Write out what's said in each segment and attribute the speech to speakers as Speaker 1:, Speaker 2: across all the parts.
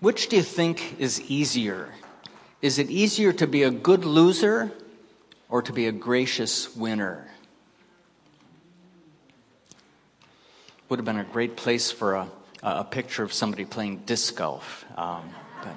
Speaker 1: Which do you think is easier? Is it easier to be a good loser or to be a gracious winner? Would have been a great place for a picture of somebody playing disc golf. But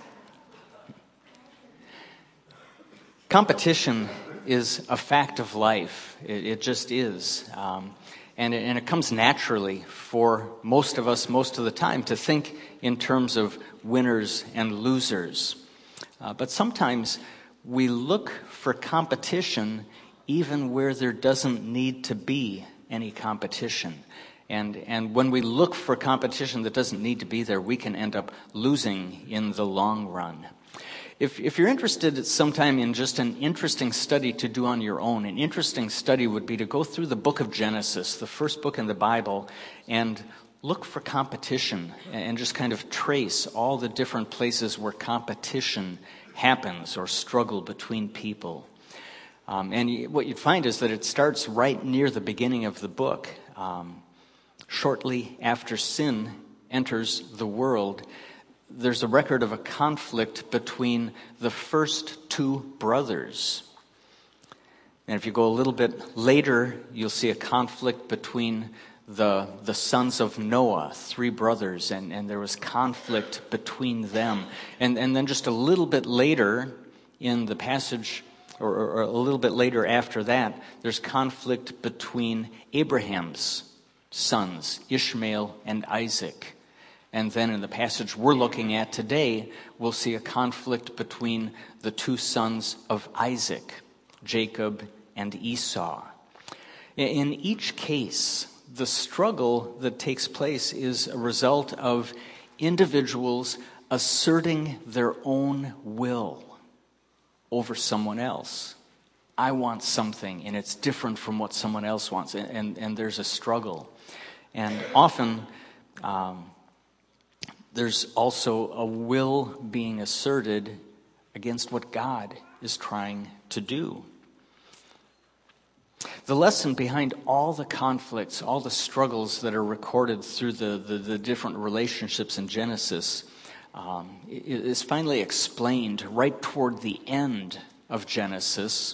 Speaker 1: competition is a fact of life. It just is. And it comes naturally for most of us most of the time to think in terms of winners and losers. But sometimes we look for competition even where there doesn't need to be any competition. And when we look for competition that doesn't need to be there, we can end up losing in the long run. If you're interested sometime in just an interesting study to do on your own, an interesting study would be to go through the book of Genesis, the first book in the Bible, and look for competition and just kind of trace all the different places where competition happens or struggle between people. And what you'd find is that it starts right near the beginning of the book. Shortly after sin enters the world, there's a record of a conflict between the first two brothers. And if you go a little bit later, you'll see a conflict between the sons of Noah, three brothers, and there was conflict between them. And then just a little bit later in the passage, or a little bit later after that, there's conflict between Abraham's sons, Ishmael and Isaac. And then in the passage we're looking at today, we'll see a conflict between the two sons of Isaac, Jacob and Esau. In each case, the struggle that takes place is a result of individuals asserting their own will over someone else. I want something, and it's different from what someone else wants, and there's a struggle. And often, there's also a will being asserted against what God is trying to do. The lesson behind all the conflicts, all the struggles that are recorded through the different relationships in Genesis is finally explained right toward the end of Genesis,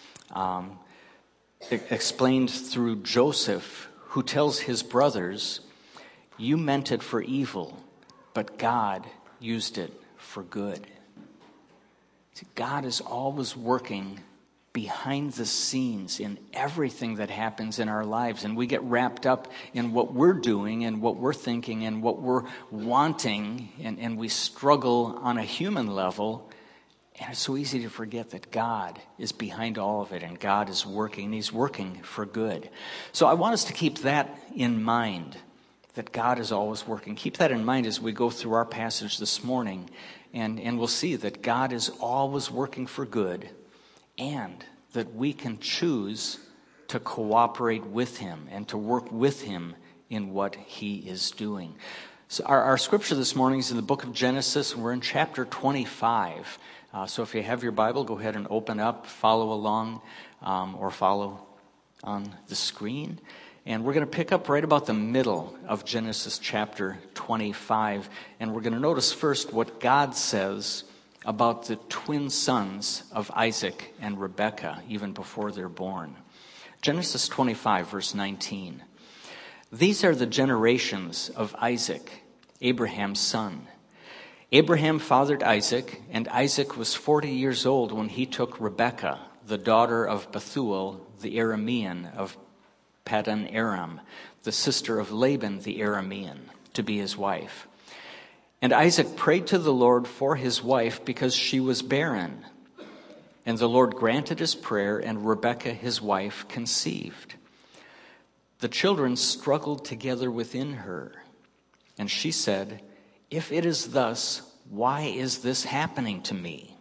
Speaker 1: explained through Joseph, who tells his brothers, "You meant it for evil, but God used it for good." See, God is always working behind the scenes in everything that happens in our lives, and we get wrapped up in what we're doing and what we're thinking and what we're wanting, and we struggle on a human level, and it's so easy to forget that God is behind all of it, and God is working, and He's working for good. So I want us to keep that in mind, that God is always working. Keep that in mind as we go through our passage this morning, and we'll see that God is always working for good, and that we can choose to cooperate with Him and to work with Him in what He is doing. So our scripture this morning is in the book of Genesis, and we're in chapter 25. So if you have your Bible, go ahead and open up, follow along, or follow on the screen. And we're going to pick up right about the middle of Genesis chapter 25. And we're going to notice first what God says about the twin sons of Isaac and Rebekah, even before they're born. Genesis 25, verse 19. These are the generations of Isaac, Abraham's son. Abraham fathered Isaac, and Isaac was 40 years old when he took Rebekah, the daughter of Bethuel, the Aramean of Paddan Aram, the sister of Laban the Aramean, to be his wife. And Isaac prayed to the Lord for his wife because she was barren. And the Lord granted his prayer, and Rebekah, his wife, conceived. The children struggled together within her. And she said, "If it is thus, why is this happening to me?"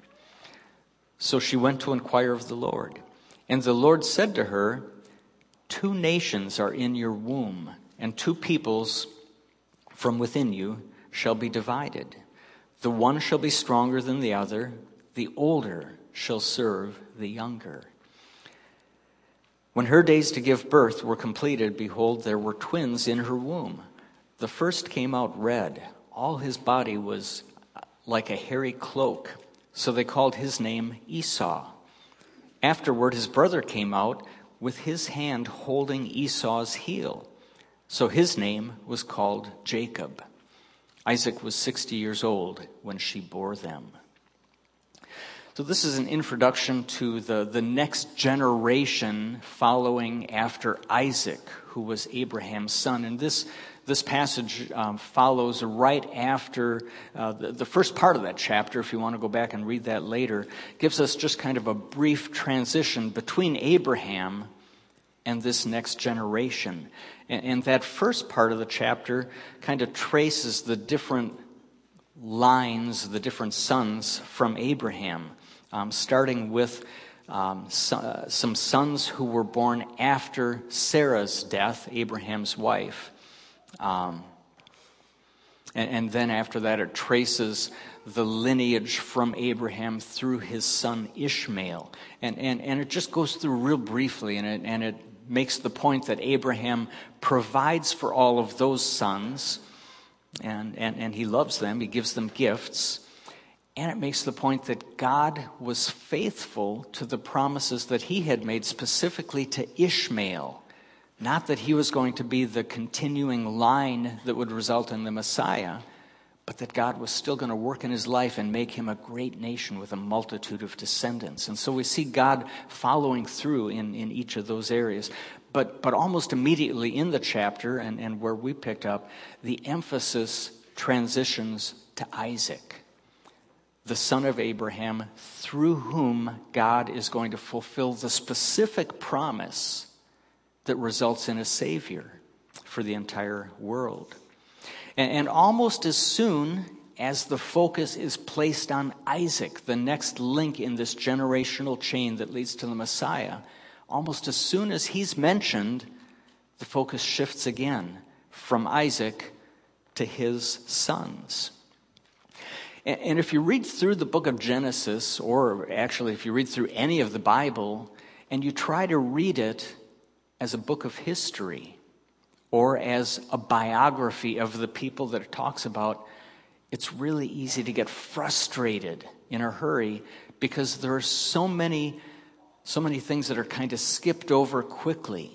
Speaker 1: So she went to inquire of the Lord. And the Lord said to her, "Two nations are in your womb, and two peoples from within you shall be divided. The one shall be stronger than the other. The older shall serve the younger." When her days to give birth were completed, behold, there were twins in her womb. The first came out red. All his body was like a hairy cloak, so they called his name Esau. Afterward, his brother came out with his hand holding Esau's heel, so his name was called Jacob. Isaac was 60 years old when she bore them. So this is an introduction to the next generation following after Isaac, who was Abraham's son. And this passage follows right after the first part of that chapter. If you want to go back and read that later, gives us just kind of a brief transition between Abraham and this next generation. And that first part of the chapter kind of traces the different lines, the different sons from Abraham, starting with some sons who were born after Sarah's death, Abraham's wife. And then after that, it traces the lineage from Abraham through his son Ishmael. And it just goes through real briefly, and it makes the point that Abraham provides for all of those sons, and he loves them, he gives them gifts. And it makes the point that God was faithful to the promises that he had made specifically to Ishmael. Not that he was going to be the continuing line that would result in the Messiah, but that God was still going to work in his life and make him a great nation with a multitude of descendants. And so we see God following through in each of those areas. But almost immediately in the chapter, and where we picked up, the emphasis transitions to Isaac, the son of Abraham, through whom God is going to fulfill the specific promise that results in a Savior for the entire world. And almost as soon as the focus is placed on Isaac, the next link in this generational chain that leads to the Messiah, almost as soon as he's mentioned, the focus shifts again from Isaac to his sons. And if you read through the book of Genesis, or actually if you read through any of the Bible, and you try to read it as a book of history or as a biography of the people that it talks about, it's really easy to get frustrated in a hurry because there are so many things that are kind of skipped over quickly.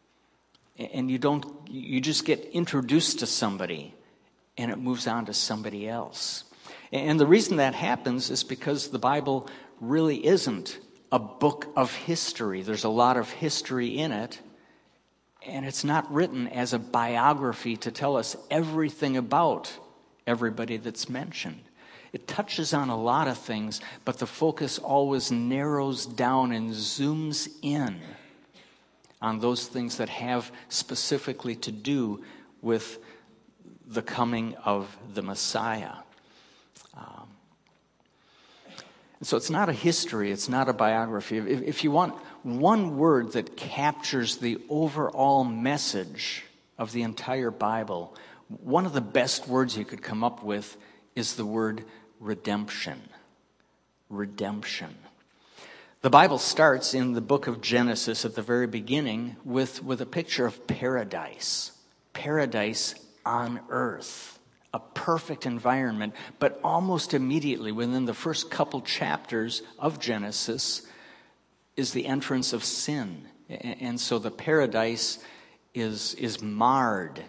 Speaker 1: And you just get introduced to somebody and it moves on to somebody else. And the reason that happens is because the Bible really isn't a book of history. There's a lot of history in it, and it's not written as a biography to tell us everything about everybody that's mentioned. It touches on a lot of things, but the focus always narrows down and zooms in on those things that have specifically to do with the coming of the Messiah. So it's not a history, it's not a biography. If you want one word that captures the overall message of the entire Bible, one of the best words you could come up with is the word redemption. Redemption. The Bible starts in the book of Genesis at the very beginning with a picture of paradise. Paradise on earth. A perfect environment, but almost immediately within the first couple chapters of Genesis is the entrance of sin. And so the paradise is marred,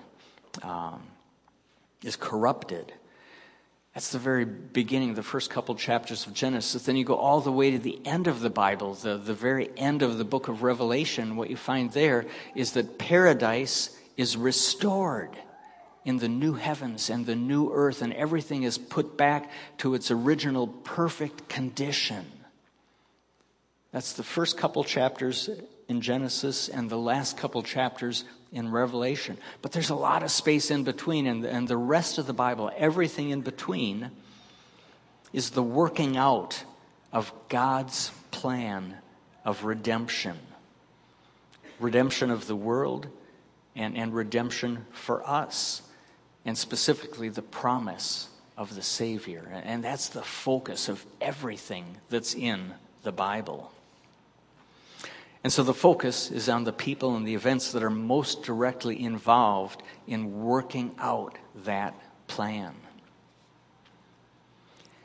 Speaker 1: is corrupted. That's the very beginning, the first couple chapters of Genesis. Then you go all the way to the end of the Bible, the very end of the book of Revelation. What you find there is that paradise is restored in the new heavens and the new earth, and everything is put back to its original perfect condition. That's the first couple chapters in Genesis and the last couple chapters in Revelation. But there's a lot of space in between, and the rest of the Bible, everything in between, is the working out of God's plan of redemption. Redemption of the world and redemption for us. And specifically the promise of the Savior. And that's the focus of everything that's in the Bible. And so the focus is on the people and the events that are most directly involved in working out that plan.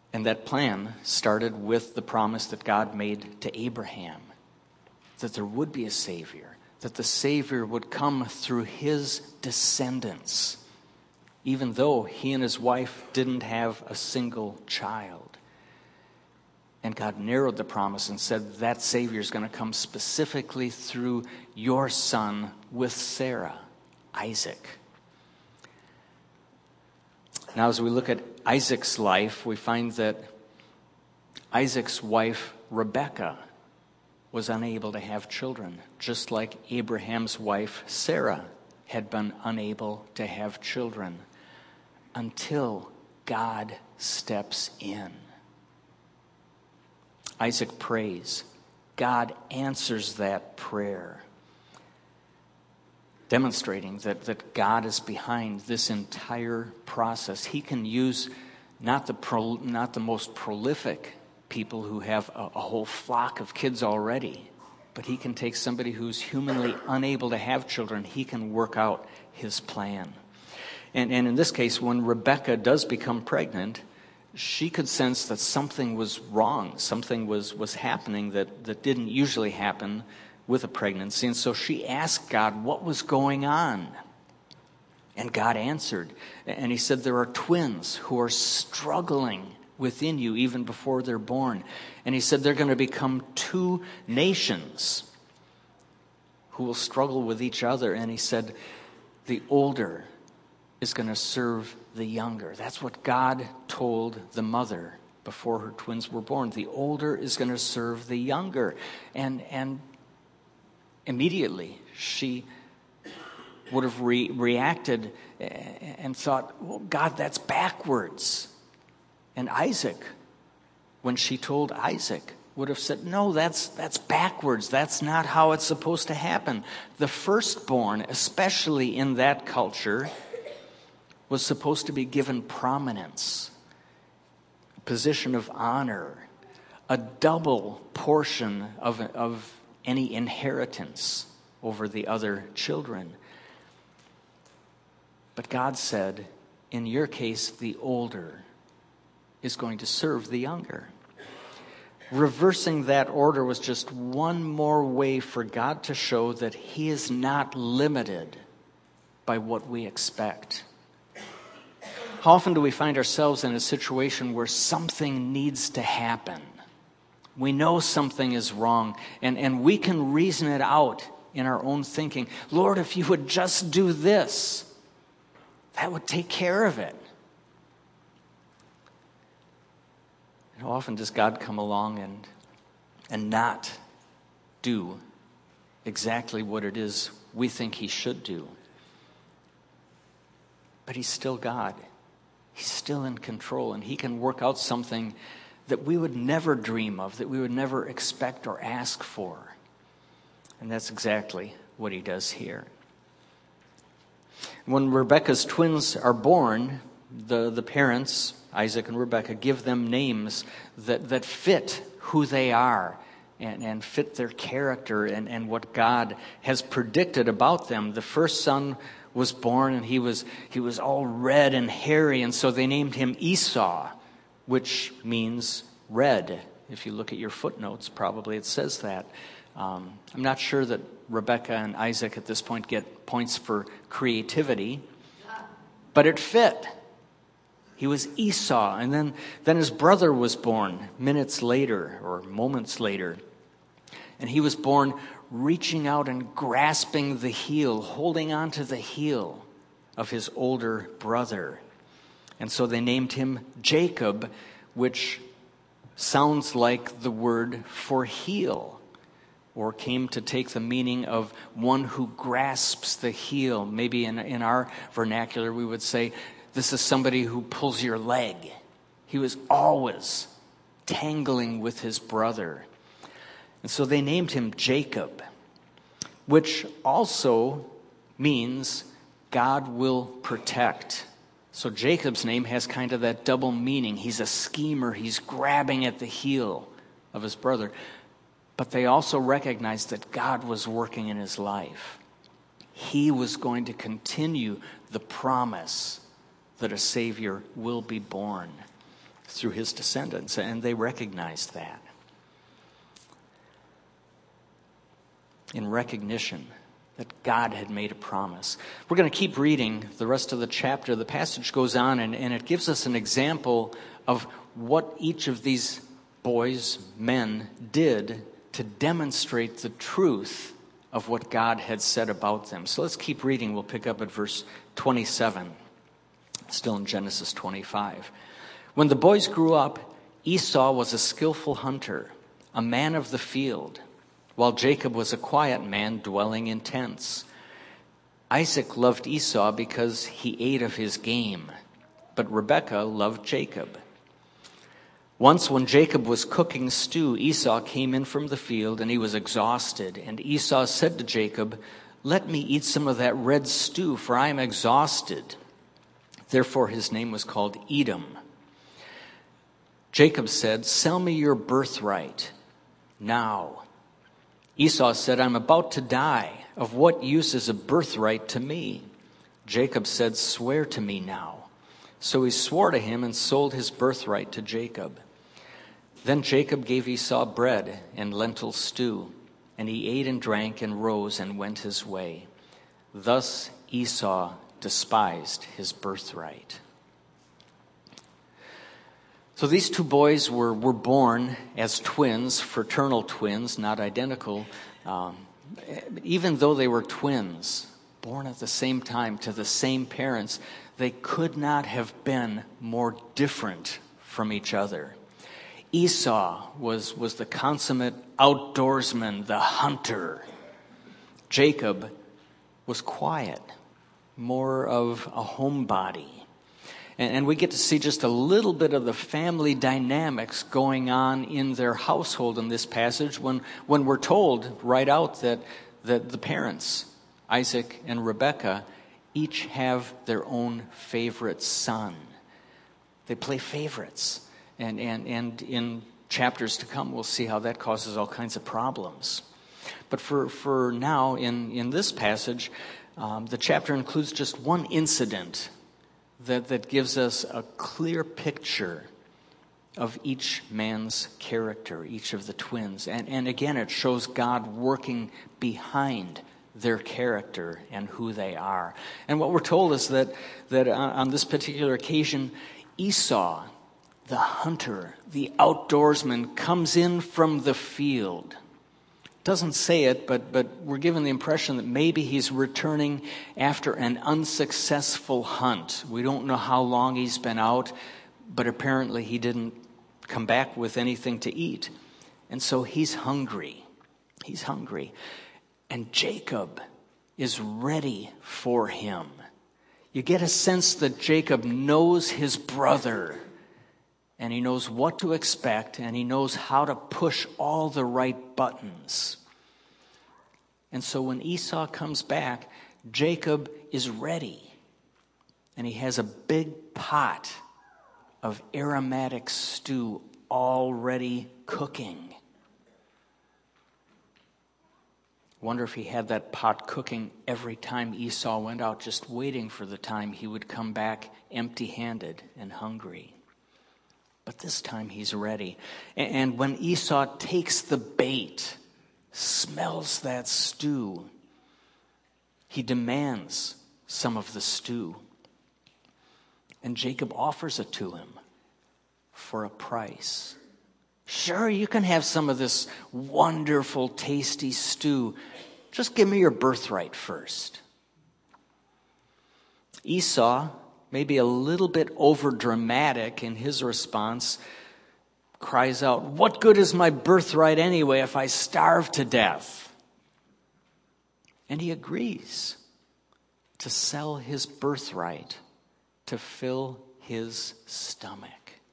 Speaker 1: And that plan started with the promise that God made to Abraham, that there would be a Savior, that the Savior would come through his descendants, even though he and his wife didn't have a single child. And God narrowed the promise and said that Savior is going to come specifically through your son with Sarah, Isaac. Now, as we look at Isaac's life, we find that Isaac's wife, Rebekah, was unable to have children, just like Abraham's wife, Sarah, had been unable to have children, until God steps in. Isaac prays. God answers that prayer, demonstrating that God is behind this entire process. He can use not the most prolific people who have a whole flock of kids already, but he can take somebody who's humanly unable to have children. He can work out his plan. And in this case, when Rebekah does become pregnant, she could sense that something was wrong, something was happening that didn't usually happen with a pregnancy. And so she asked God what was going on. And God answered. And he said, there are twins who are struggling within you even before they're born. And he said, they're going to become two nations who will struggle with each other. And he said, the older is going to serve the younger. That's what God told the mother before her twins were born. The older is going to serve the younger. And immediately she would have reacted and thought, well, God, that's backwards. And Isaac, when she told Isaac, would have said, no, that's backwards. That's not how it's supposed to happen. The firstborn, especially in that culture, was supposed to be given prominence, a position of honor, a double portion of any inheritance over the other children. But God said, in your case, the older is going to serve the younger. Reversing that order was just one more way for God to show that he is not limited by what we expect. How often do we find ourselves in a situation where something needs to happen? We know something is wrong, and we can reason it out in our own thinking. Lord, if you would just do this, that would take care of it. And how often does God come along and not do exactly what it is we think he should do? But he's still God. He's still in control, and he can work out something that we would never dream of, that we would never expect or ask for. And that's exactly what he does here. When Rebekah's twins are born, the parents, Isaac and Rebekah, give them names that fit who they are and fit their character and what God has predicted about them. The first son was born, and he was all red and hairy, and so they named him Esau, which means red. If you look at your footnotes, probably it says that. I'm not sure that Rebekah and Isaac at this point get points for creativity, but it fit. He was Esau, and then his brother was born minutes later or moments later, and he was born reaching out and grasping the heel, holding on to the heel of his older brother. And so they named him Jacob, which sounds like the word for heel, or came to take the meaning of one who grasps the heel. Maybe in our vernacular we would say, this is somebody who pulls your leg. He was always tangling with his brother. And so they named him Jacob, which also means God will protect. So Jacob's name has kind of that double meaning. He's a schemer. He's grabbing at the heel of his brother. But they also recognized that God was working in his life. He was going to continue the promise that a Savior will be born. through his descendants, and they recognized that. In recognition that God had made a promise. We're going to keep reading the rest of the chapter. The passage goes on, and it gives us an example of what each of these boys, men, did to demonstrate the truth of what God had said about them. So let's keep reading. We'll pick up at verse 27, still in Genesis 25. When the boys grew up, Esau was a skillful hunter, a man of the field, while Jacob was a quiet man dwelling in tents. Isaac loved Esau because he ate of his game, but Rebekah loved Jacob. Once when Jacob was cooking stew, Esau came in from the field, and he was exhausted. And Esau said to Jacob, "Let me eat some of that red stew, for I am exhausted." Therefore his name was called Edom. Jacob said, "Sell me your birthright now." Esau said, "I'm about to die. Of what use is a birthright to me?" Jacob said, "Swear to me now." So he swore to him and sold his birthright to Jacob. Then Jacob gave Esau bread and lentil stew, and he ate and drank and rose and went his way. Thus Esau despised his birthright. So these two boys were born as twins, fraternal twins, not identical. Even though they were twins, born at the same time to the same parents, they could not have been more different from each other. Esau was the consummate outdoorsman, the hunter. Jacob was quiet, more of a homebody. And we get to see just a little bit of the family dynamics going on in their household in this passage when we're told right out that the parents, Isaac and Rebekah, each have their own favorite son. They play favorites. And in chapters to come, we'll see how that causes all kinds of problems. But for now, in this passage, the chapter includes just one incident that gives us a clear picture of each man's character, each of the twins. And again, it shows God working behind their character and who they are. And what we're told is that on this particular occasion, Esau, the hunter, the outdoorsman, comes in from the field. Doesn't say it, but we're given the impression that maybe he's returning after an unsuccessful hunt. We don't know how long he's been out, but apparently he didn't come back with anything to eat. And so he's hungry. He's hungry. And Jacob is ready for him. You get a sense that Jacob knows his brother, and he knows what to expect, and he knows how to push all the right buttons. And so when Esau comes back, Jacob is ready. And he has a big pot of aromatic stew already cooking. Wonder if he had that pot cooking every time Esau went out, just waiting for the time he would come back empty-handed and hungry. But this time he's ready. And when Esau takes the bait, smells that stew, he demands some of the stew. And Jacob offers it to him for a price. Sure, you can have some of this wonderful, tasty stew. Just give me your birthright first. Esau, maybe a little bit over-dramatic in his response, cries out, "What good is my birthright anyway if I starve to death?" And he agrees to sell his birthright to fill his stomach.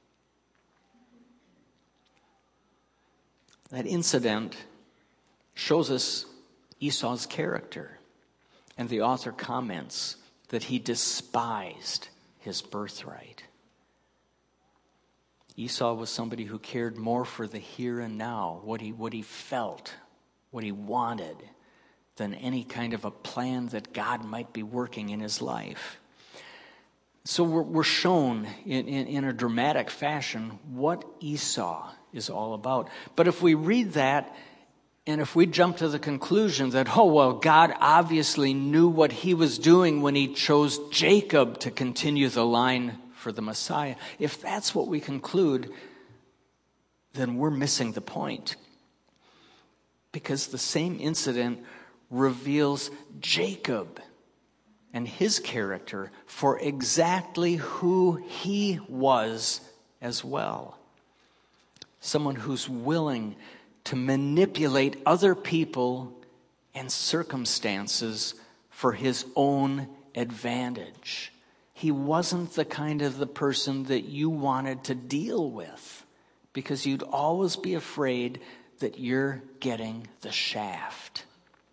Speaker 1: That incident shows us Esau's character, and the author comments that he despised his birthright. Esau was somebody who cared more for the here and now, what he felt, what he wanted, than any kind of a plan that God might be working in his life. So we're shown in a dramatic fashion what Esau is all about. But if we read that, and if we jump to the conclusion that, oh, well, God obviously knew what he was doing when he chose Jacob to continue the line for the Messiah, if that's what we conclude, then we're missing the point. Because the same incident reveals Jacob and his character for exactly who he was as well. Someone who's willing to manipulate other people and circumstances for his own advantage. He wasn't the kind of the person that you wanted to deal with, because you'd always be afraid that you're getting the shaft.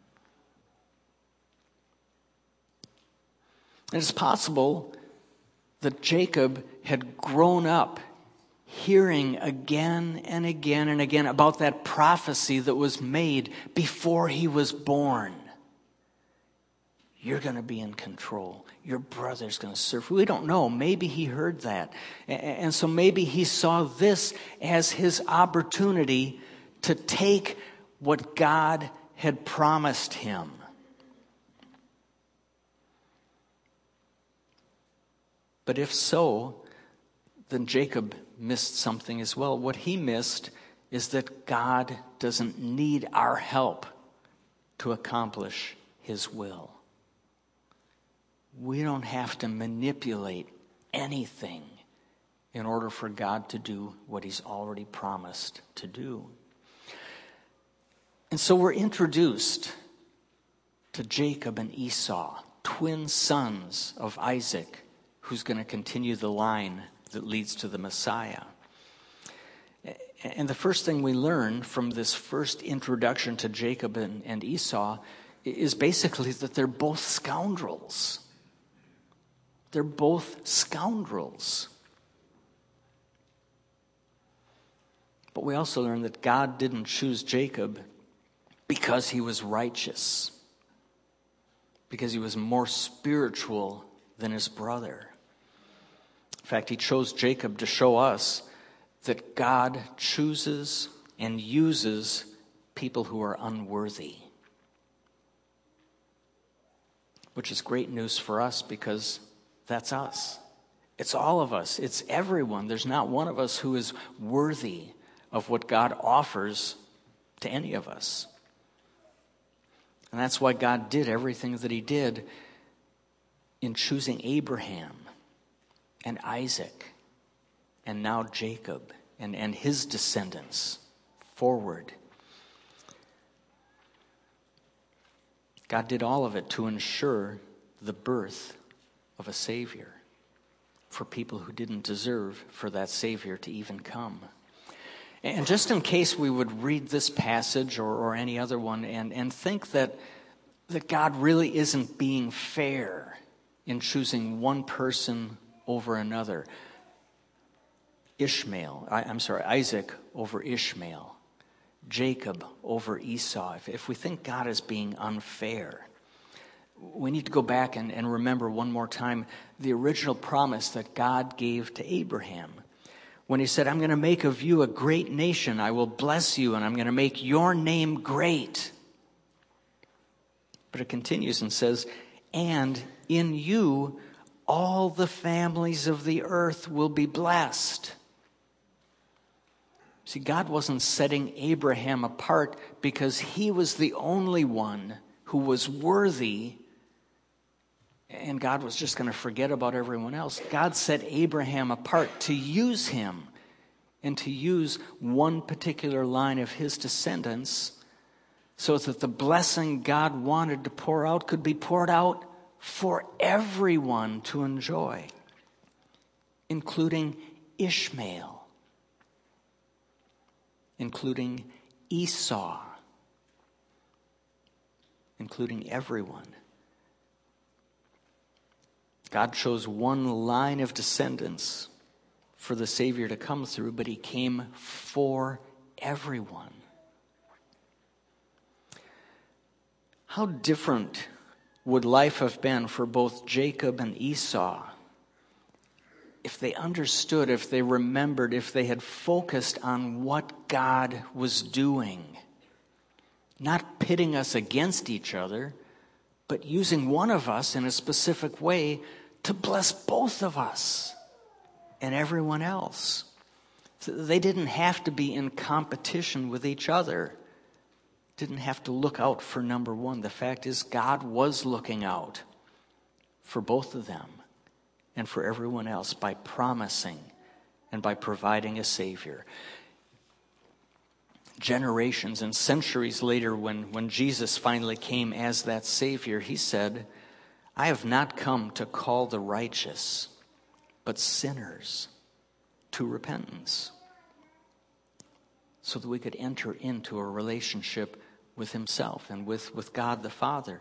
Speaker 1: It's possible that Jacob had grown up hearing again and again and again about that prophecy that was made before he was born. You're going to be in control. Your brother's going to serve. We don't know. Maybe he heard that. And so maybe he saw this as his opportunity to take what God had promised him. But if so, then Jacob missed something as well. What he missed is that God doesn't need our help to accomplish his will. We don't have to manipulate anything in order for God to do what he's already promised to do. And so we're introduced to Jacob and Esau, twin sons of Isaac, who's going to continue the line that leads to the Messiah. And the first thing we learn from this first introduction to Jacob and Esau is basically that they're both scoundrels. They're both scoundrels. But we also learn that God didn't choose Jacob because he was righteous, because he was more spiritual than his brother. In fact, he chose Jacob to show us that God chooses and uses people who are unworthy. Which is great news for us, because that's us. It's all of us. It's everyone. There's not one of us who is worthy of what God offers to any of us. And that's why God did everything that he did in choosing Abraham and Isaac and now Jacob and his descendants forward. God did all of it to ensure the birth of a Savior for people who didn't deserve for that Savior to even come. And just in case we would read this passage or any other one and think that God really isn't being fair in choosing one person over another. Isaac over Ishmael. Jacob over Esau. If we think God is being unfair, we need to go back and remember one more time the original promise that God gave to Abraham. When he said, I'm going to make of you a great nation, I will bless you, and I'm going to make your name great. But it continues and says, and in you all the families of the earth will be blessed. See, God wasn't setting Abraham apart because he was the only one who was worthy, and God was just going to forget about everyone else. God set Abraham apart to use him and to use one particular line of his descendants so that the blessing God wanted to pour out could be poured out for everyone to enjoy, including Ishmael, including Esau, including everyone. God chose one line of descendants for the Savior to come through, but he came for everyone. How different would life have been for both Jacob and Esau if they understood, if they remembered, if they had focused on what God was doing, not pitting us against each other, but using one of us in a specific way to bless both of us and everyone else. So they didn't have to be in competition with each other. Didn't have to look out for number one. The fact is, God was looking out for both of them and for everyone else by promising and by providing a Savior. Generations and centuries later, when Jesus finally came as that Savior, he said, I have not come to call the righteous, but sinners to repentance, so that we could enter into a relationship with himself and with God the Father.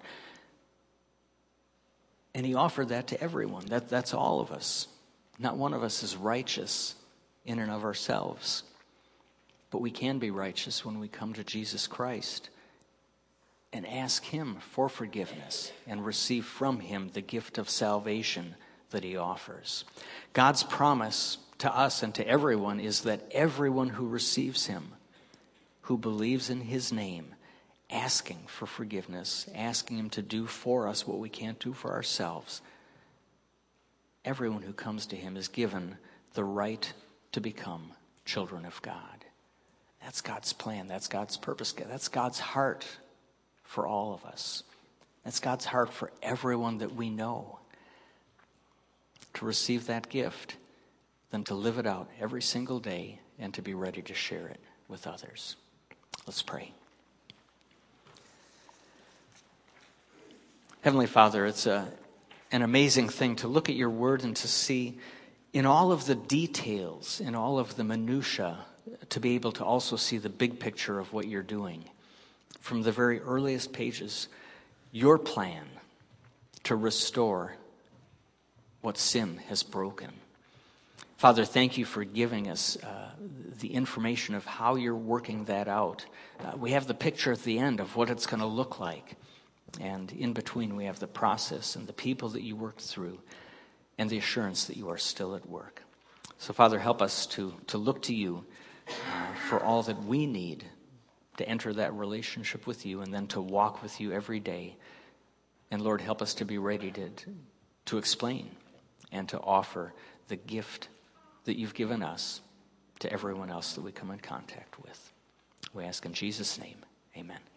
Speaker 1: And he offered that to everyone. That's all of us. Not one of us is righteous in and of ourselves. But we can be righteous when we come to Jesus Christ and ask him for forgiveness and receive from him the gift of salvation that he offers. God's promise to us and to everyone is that everyone who receives him, who believes in his name, asking for forgiveness, asking him to do for us what we can't do for ourselves, everyone who comes to him is given the right to become children of God. That's God's plan. That's God's purpose. That's God's heart for all of us. That's God's heart for everyone that we know. To receive that gift, then to live it out every single day and to be ready to share it with others. Let's pray. Heavenly Father, it's an amazing thing to look at your word and to see in all of the details, in all of the minutiae, to be able to also see the big picture of what you're doing. From the very earliest pages, your plan to restore what sin has broken. Father, thank you for giving us the information of how you're working that out. We have the picture at the end of what it's going to look like. And in between, we have the process and the people that you worked through and the assurance that you are still at work. So, Father, help us to look to you for all that we need to enter that relationship with you and then to walk with you every day. And, Lord, help us to be ready to explain and to offer the gift that you've given us to everyone else that we come in contact with. We ask in Jesus' name, amen.